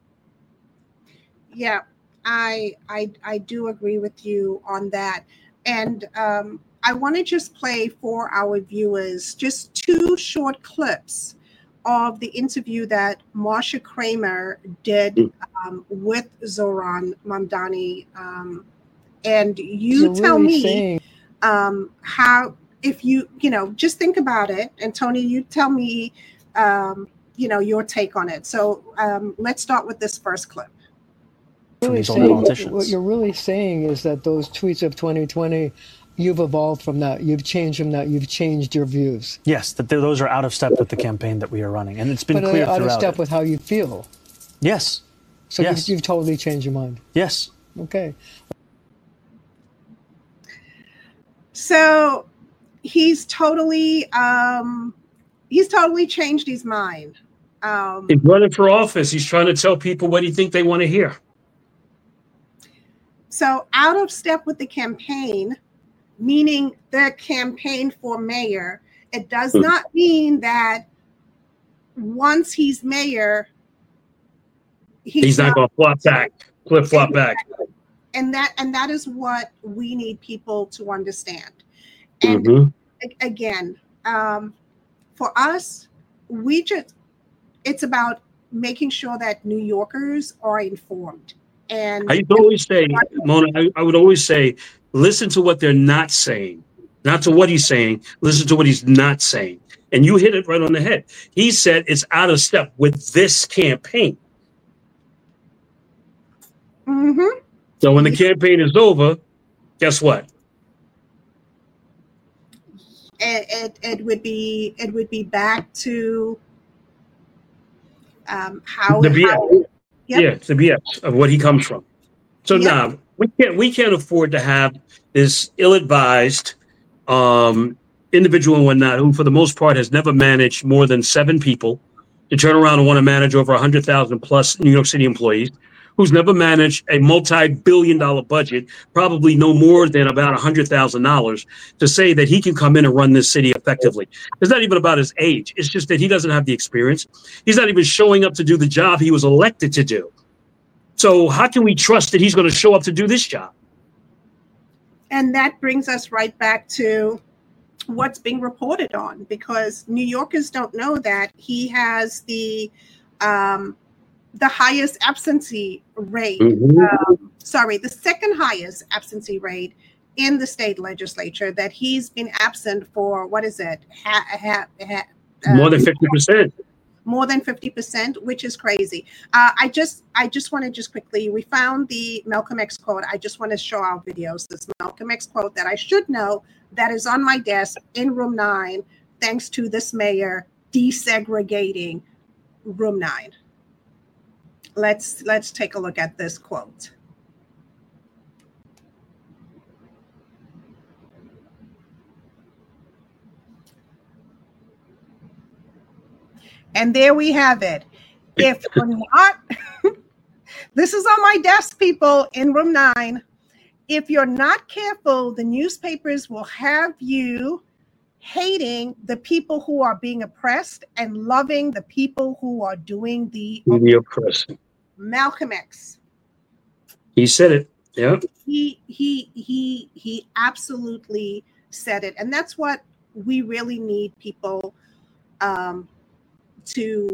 S1: Yeah, I do agree with you on that. And I want to just play for our viewers just 2 short clips of the interview that Marsha Kramer did with Zohran Mamdani. And you tell me how, if you just think about it. And Tony, you tell me, your take on it. So let's start with this first clip.
S4: What you're really saying is that those tweets of 2020, you've evolved from that. You've changed from that. You've changed your views.
S5: Yes, that those are out of step with the campaign that we are running, and it's been clear throughout. But out of step
S4: with how you feel.
S5: Yes.
S4: So yes. You've totally changed your mind.
S5: Yes.
S4: Okay.
S1: So he's totally changed his mind.
S2: He's running for office. He's trying to tell people what he think they want to hear.
S1: So out of step with the campaign, meaning the campaign for mayor, it does not mean that once he's mayor, he's
S2: not going to flip-flop back.
S1: And that is what we need people to understand. And again, for us, it's about making sure that New Yorkers are informed. And
S2: I always say, Mona, I would always say, listen to what they're not saying, not to what he's saying. Listen to what he's not saying. And you hit it right on the head. He said it's out of step with this campaign. So when the campaign is over, guess what?
S1: It would be back to how
S2: the BS.
S1: Yep.
S2: Yeah, it's the BS of what he comes from. So now we can't afford to have this ill-advised individual and whatnot, who for the most part has never managed more than 7 people, to turn around and want to manage over 100,000 plus New York City employees, who's never managed a multi-billion-dollar budget, probably no more than about $100,000, to say that he can come in and run this city effectively. It's not even about his age. It's just that he doesn't have the experience. He's not even showing up to do the job he was elected to do. So how can we trust that he's going to show up to do this job?
S1: And that brings us right back to what's being reported on, because New Yorkers don't know that he has the highest absentee rate, the second highest absentee rate in the state legislature, that he's been absent for, what is it?
S2: More than 50%.
S1: More than 50%, which is crazy. I just want to quickly, we found the Malcolm X quote. I just want to show our videos. This Malcolm X quote that I should know, that is on my desk in room 9, thanks to this mayor desegregating room 9. Let's take a look at this quote. And there we have it. If you're not, this is on my desk, people, in room 9. If you're not careful, the newspapers will have you hating the people who are being oppressed and loving the people who are doing the
S2: oppressing.
S1: Malcolm X.
S2: He said it. Yeah.
S1: He absolutely said it. And that's what we really need people to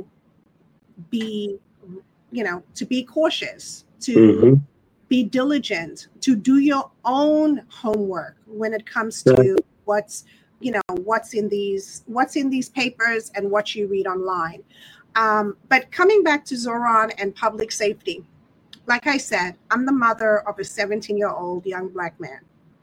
S1: be, to be cautious, to be diligent, to do your own homework when it comes to what's in these papers and what you read online. But coming back to Zoran and public safety, like I said, I'm the mother of a 17-year-old young Black man.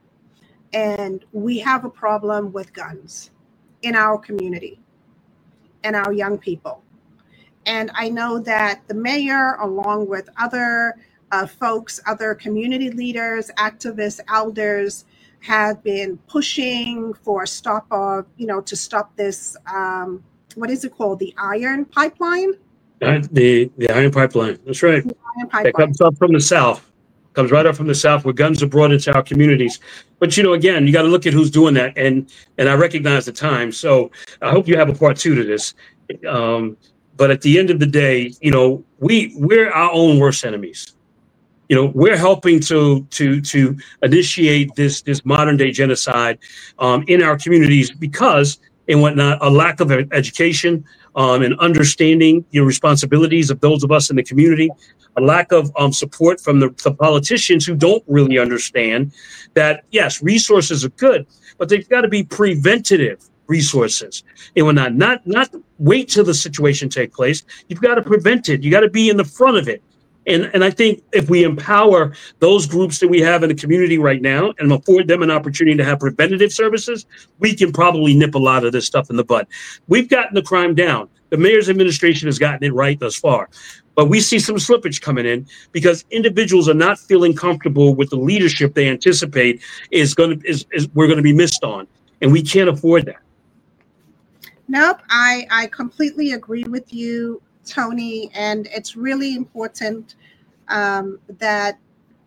S1: And we have a problem with guns in our community and our young people. And I know that the mayor, along with other folks, other community leaders, activists, elders, have been pushing for a stop of, to stop this, what is it called? The iron pipeline?
S2: The iron pipeline. That's right. It comes up from the south. Comes right up from the south, where guns are brought into our communities. But again, you got to look at who's doing that, and I recognize the time. So I hope you have a part 2 to this. But at the end of the day, we're our own worst enemies. We're helping to initiate this modern day genocide in our communities because and whatnot, a lack of education and understanding your responsibilities of those of us in the community, a lack of support from the politicians who don't really understand that, yes, resources are good, but they've got to be preventative resources. And when not wait till the situation take place. You've got to prevent it. You got to be in the front of it. And I think if we empower those groups that we have in the community right now and afford them an opportunity to have preventative services, we can probably nip a lot of this stuff in the bud. We've gotten the crime down. The mayor's administration has gotten it right thus far. But we see some slippage coming in because individuals are not feeling comfortable with the leadership they anticipate we're going to be missed on. And we can't afford that.
S1: Nope, I completely agree with you, Tony, and it's really important that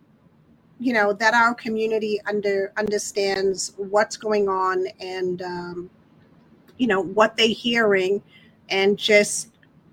S1: that our community understands what's going on and what they're hearing, and just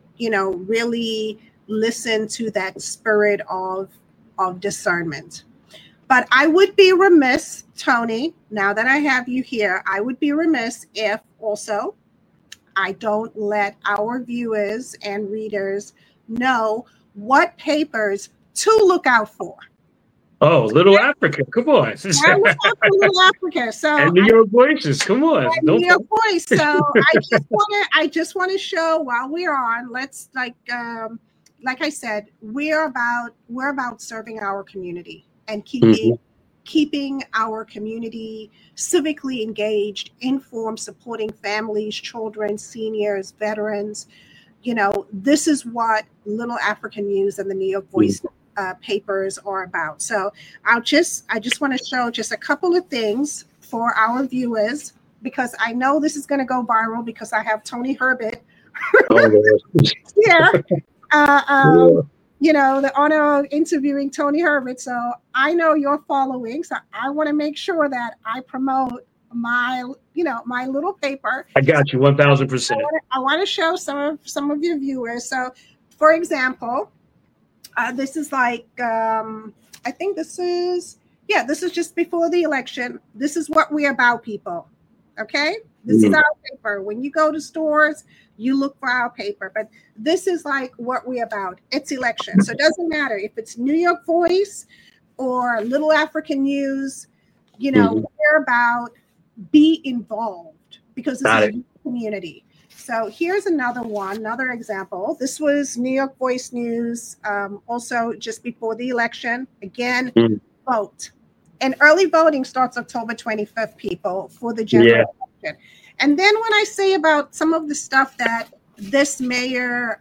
S1: really listen to that spirit of discernment. But I would be remiss, Tony, now that I have you here, I would be remiss if also I don't let our viewers and readers know what papers to look out for.
S2: Oh, Little Africa, come on.
S1: I look out for Little Africa. So
S2: and New York Voices, come on.
S1: New York Voice. So I just want to show while we're on, let's like I said, we're about serving our community and keeping our community civically engaged, informed, supporting families, children, seniors, veterans. This is what Little African News and the New York Voice papers are about. So I just want to show just a couple of things for our viewers, because I know this is going to go viral because I have Tony Herbert here. The honor of interviewing Tony Herbert. So I know you're following. So I want to make sure that I promote my little paper.
S2: I got you 1,000%.
S1: I want to show some of your viewers. So, for example, this is like I think this is just before the election. This is what we're about, people. Okay, this is our paper. When you go to stores, you look for our paper, but this is like what we're about. It's election. So it doesn't matter if it's New York Voice or Little African News, we're about be involved because this is a community. So here's another example. This was New York Voice News, also just before the election. Again, vote. And early voting starts October 25th, people, for the general election. And then when I say about some of the stuff that this mayor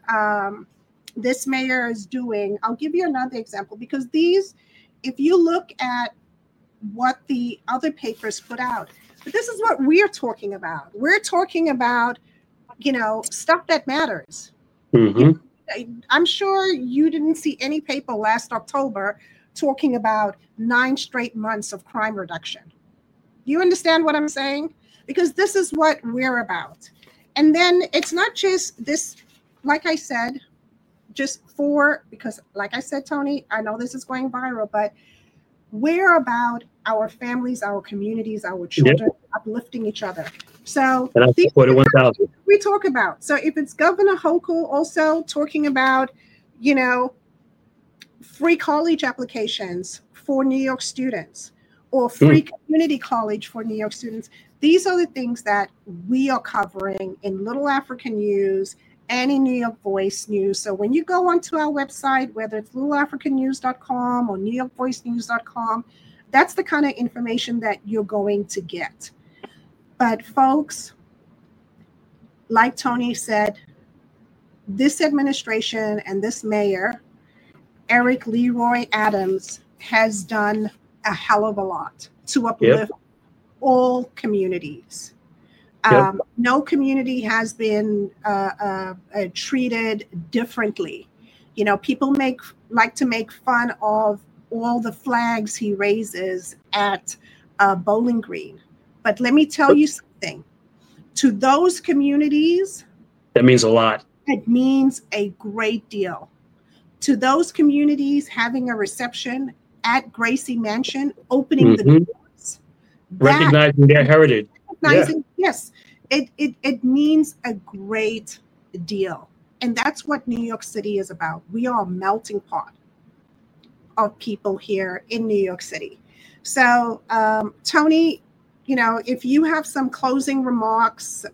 S1: is doing, I'll give you another example, because if you look at what the other papers put out, but this is what we're talking about. We're talking about stuff that matters.
S2: Mm-hmm.
S1: I'm sure you didn't see any paper last October talking about 9 straight months of crime reduction. You understand what I'm saying? Because this is what we're about. And then it's not just this, like I said, because like I said, Tony, I know this is going viral, but we're about our families, our communities, our children, uplifting each other. So these are the things we talk about. So if it's Governor Hochul also talking about, free college applications for New York students or free community college for New York students, these are the things that we are covering in Little African News and in New York Voice News. So when you go onto our website, whether it's littleafricannews.com or newyorkvoicenews.com, that's the kind of information that you're going to get. But folks, like Tony said, this administration and this mayor, Eric Leroy Adams, has done a hell of a lot to uplift all communities. No community has been treated differently. People like to make fun of all the flags he raises at Bowling Green. But let me tell you something. To those communities,
S2: that means a lot.
S1: It means a great deal. To those communities, having a reception at Gracie Mansion, opening the doors,
S2: recognizing their heritage.
S1: Yes, it means a great deal. And that's what New York City is about. We are a melting pot of people here in New York City. So, Tony, if you have some closing remarks,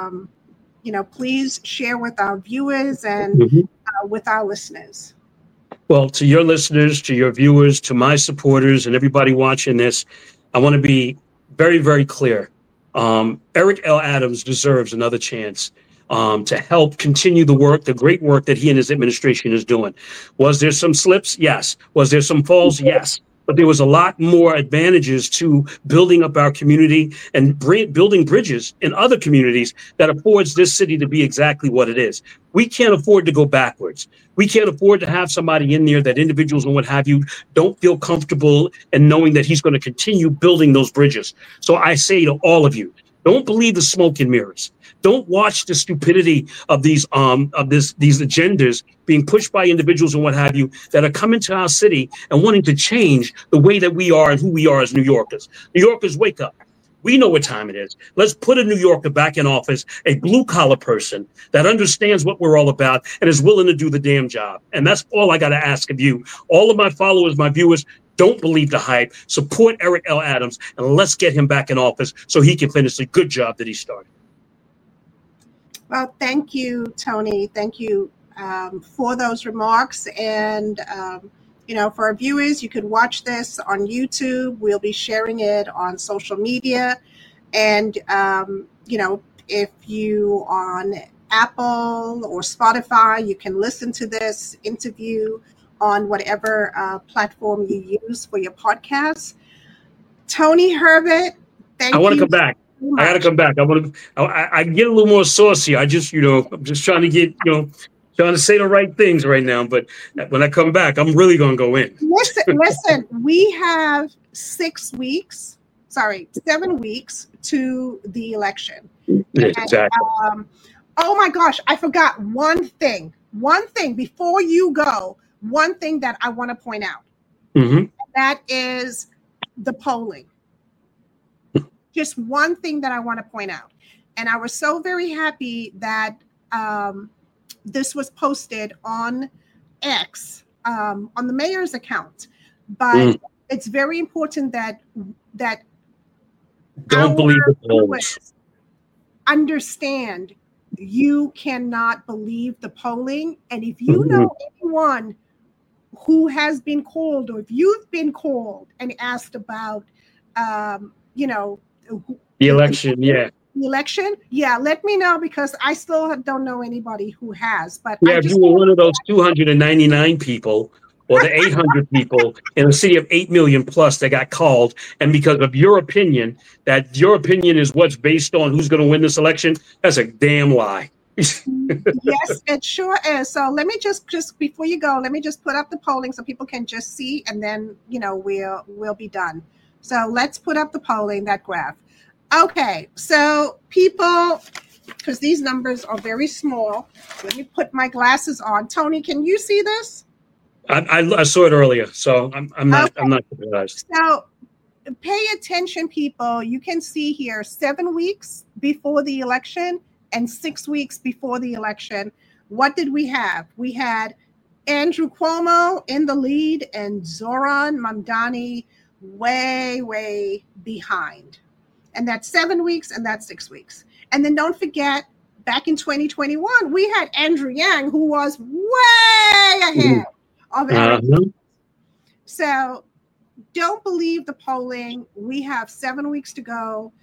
S1: please share with our viewers and with our listeners.
S2: Well, to your listeners, to your viewers, to my supporters, and everybody watching this, I want to be very, very clear. Eric L. Adams deserves another chance to help continue the great work that he and his administration is doing. Was there some slips? Yes. Was there some falls? Yes. But there was a lot more advantages to building up our community and building bridges in other communities that affords this city to be exactly what it is. We can't afford to go backwards. We can't afford to have somebody in there that individuals and what have you don't feel comfortable in knowing that he's going to continue building those bridges. So I say to all of you, don't believe the smoke and mirrors. Don't watch the stupidity of these agendas being pushed by individuals and what have you that are coming to our city and wanting to change the way that we are and who we are as New Yorkers. New Yorkers, wake up. We know what time it is. Let's put a New Yorker back in office, a blue-collar person that understands what we're all about and is willing to do the damn job. And that's all I got to ask of you. All of my followers, my viewers, don't believe the hype. Support Eric L. Adams, and let's get him back in office so he can finish the good job that he started.
S1: Well, thank you, Tony. Thank you for those remarks. And, for our viewers, you could watch this on YouTube. We'll be sharing it on social media. And, if you on Apple or Spotify, you can listen to this interview on whatever platform you use for your podcast. Tony Herbert, thank you.
S2: I want to come back. I got to come back. I get a little more saucy. I'm just trying to get, trying to say the right things right now. But when I come back, I'm really going to go in.
S1: Listen, we have 7 weeks to the election.
S2: Exactly.
S1: Oh my gosh, I forgot one thing before you go. One thing that I want to point out, that is the polling. Just one thing that I want to point out. And I was so very happy that this was posted on X, on the mayor's account. But it's very important that
S2: don't believe the polls.
S1: Understand you cannot believe the polling. And if you know anyone who has been called, or if you've been called and asked about,
S2: the election,
S1: let me know, because I still don't know anybody who has. But
S2: if you were one of those 299 people or the 800 people in a city of 8 million plus that got called, and because of your opinion, that your opinion is what's based on who's going to win this election, that's a damn lie.
S1: Yes, it sure is. So let me just before you go, let me just put up the polling so people can just see, and then we'll be done. So let's put up the polling, that graph. Okay, so people, because these numbers are very small. Let me put my glasses on. Tony, can you see this?
S2: I saw it earlier, so I'm not surprised.
S1: So pay attention, people. You can see here 7 weeks before the election and 6 weeks before the election. What did we have? We had Andrew Cuomo in the lead and Zoran Mamdani way behind. And that's 7 weeks and that's 6 weeks. And then don't forget, back in 2021, we had Andrew Yang, who was way ahead of everything. So don't believe the polling. We have 7 weeks to go.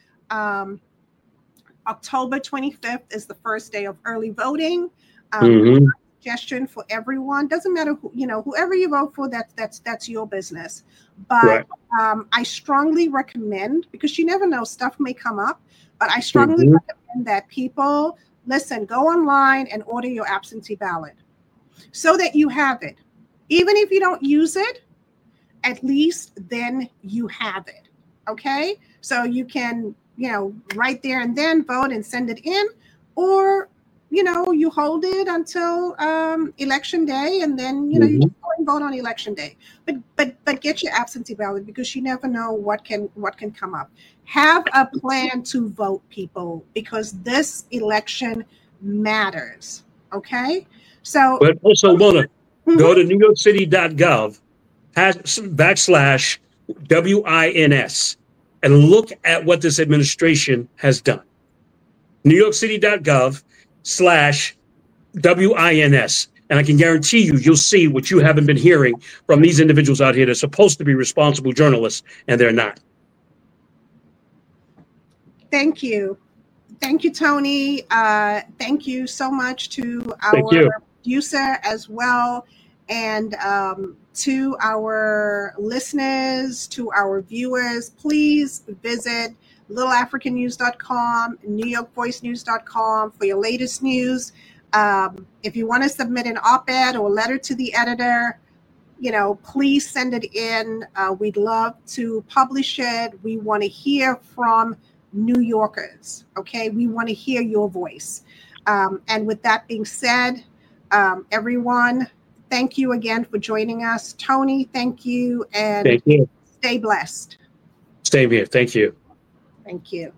S1: October 25th is the first day of early voting. Suggestion for everyone. Doesn't matter who, whoever you vote for, that's your business. But I strongly recommend, because you never know, stuff may come up, but I strongly recommend that people listen, go online and order your absentee ballot so that you have it. Even if you don't use it, at least then you have it. Okay? So you can, right there and then vote and send it in, or you hold it until election day, and then you just go and vote on election day. But get your absentee ballot, because you never know what can come up. Have a plan to vote, people, because this election matters. Okay, so
S2: but also Mona, go to NewYorkCity.gov /WINS and look at what this administration has done. NewYorkCity.gov /WINS. And I can guarantee you'll see what you haven't been hearing from these individuals out here. They're supposed to be responsible journalists, and they're not.
S1: Thank you. Thank you, Tony. Thank you so much to our producer as well, and to our listeners, to our viewers. Please visit littleafricannews.com, NewYorkVoiceNews.com for your latest news. If you want to submit an op-ed or letter to the editor, please send it in. We'd love to publish it. We want to hear from New Yorkers. Okay, we want to hear your voice. And with that being said, everyone, thank you again for joining us. Tony, thank you, and
S2: thank you.
S1: Stay blessed.
S2: Stay here. Thank you.
S1: Thank you.